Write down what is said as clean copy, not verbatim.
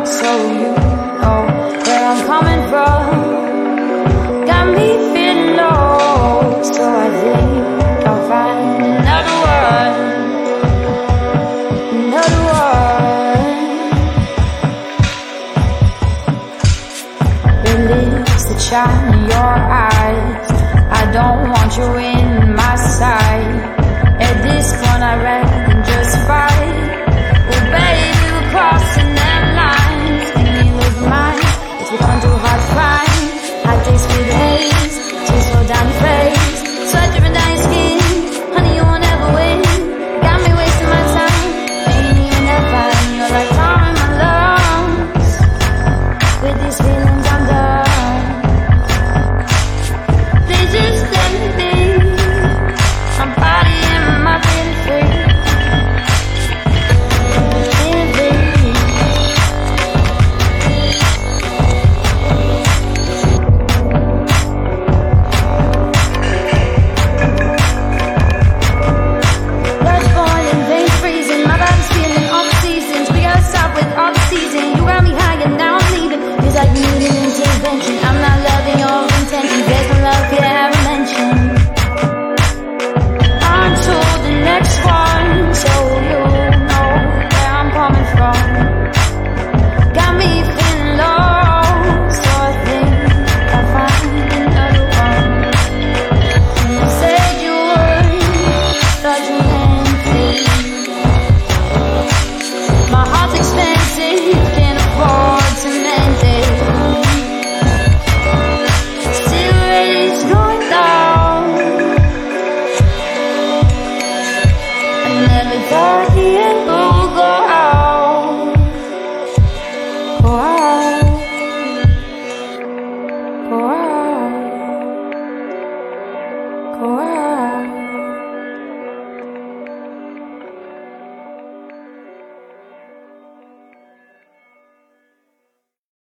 so you know where I'm coming from. Got me feeling low, so I think I'll find another one, another one. Release the shine in your eyes. I don't want you in my sight. At this point I'd rather just fight. Well baby, we're crossing them lines. Can you look mine? It's become too hard to find. Hot days with haze, tears flow down your face, sweat dripping down your skin. Honey, you won't ever win. Got me wasting my time. Ain't even that fine. You're like fire in my lungs. With these feelings I'm done. They just let me be. My body and my feeling free. Feeling free. Blood's boiling, veins freezing. My body's feeling all the seasons. We gotta stop with all the season. You got me high and now I'm leaving. Feels like you need an intervention. I'm not loving your intentions. There's no love here to have a mention. On to the next one, so you know where I'm coming from. Got me feeling low, so I think I'll find another one. You said you would, thought you meant it. My heart's expensive, can't afford to mend it. Still it's going down. I never thought the end would go out, go out, go out, go out.